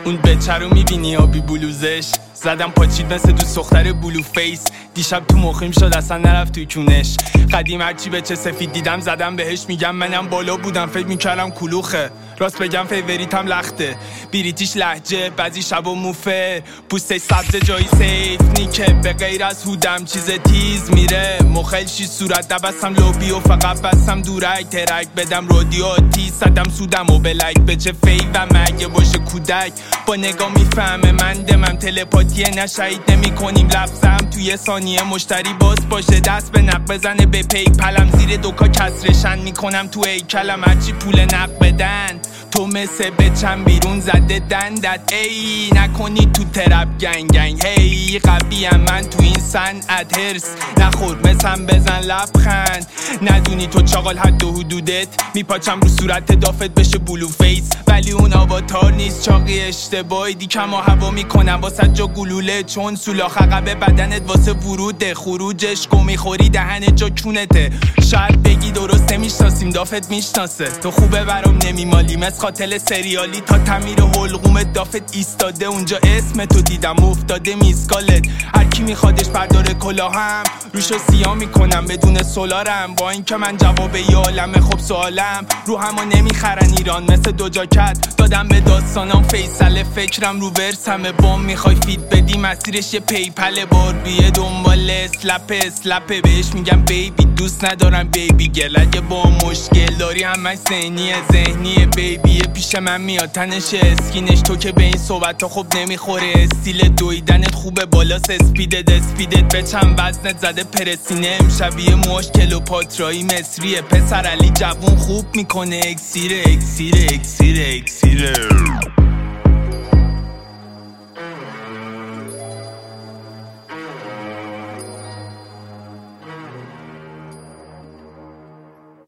اون بچه رو میبینی آبی بلوزش زدم پاچید مثل دوست دختر بلو فیس دیشب تو مخیم شد اصلا نرفت توی کونش قدیم هرچی بچه سفید دیدم زدم بهش میگم منم بالا بودم فکر میکردم کلوخه راست بگم فیوریتم لخته بریتیش لهجه بعضی شب و موفه پوستش سبز جایی سیف نیکه به غیر از هودم چیز تیز میره مخلشی صورت دبستم لوبی و فقط بستم دورک ترک بدم رادیاتی صدم سودم و بلک بچه فی و مگه باشه کودک با نگاه میفهمه من دمم تلپاتیه نشهید نمی کنیم لفظم توی ثانیه مشتری باز باشه دست به نق بزنه به پیپلم زیر دوکا کسرشن میکنم تو هیکلم هرچی پول نق بدن تو مثل بچم بیرون زده دندت ای نکنی تو ترپ گنگ گنگ هی قویم من تو این صنعت هرس نخور مثل بزن لبخند ندونی تو چاقال حد و حدودت میپاچم رو صورت دافت بشه بلو فیس ولی اون آواتار نیست چاقی اشتباهی دیکم و هوا میکنم واسه جا گلوله چون سولاخ عقب بدنت واسه وروده خروجش گو میخوری دهنت جا کونته شاید بگی درسته میشناسیم دافت میشناسه تو خوبه برام نمیمالی مثل قاتل سریالی تا تعمیر حلقوم دافت ایستاده اونجا اسم تو دیدم افتاده میزگالت هرکی میخوادش برداره کلاهم روشو سیاه میکنم بدون سولارم با اینکه من جواب یه عالمه خب سوالم رو همو نمیخرن ایران مثل دو جاکت دادم به داستانم فیصله فکرم رو ورس همه بام میخوای فید بدی مسیرش یه پیپل باربیه دنبال اسلپه بهش میگم بیبی دوست ندارم بیبی گل اگه با مشکل داری همش ذهنیه بیبیه پیش من میاد تنش اسکینش تو که به این صحبت ها خب نمیخوره استیل دویدنت خوبه بالا اسپیدت به چند وزنت زده پرسینه امشبیه موش کلوپاترایی مصریه پسر علی جوون خوب میکنه اکسیره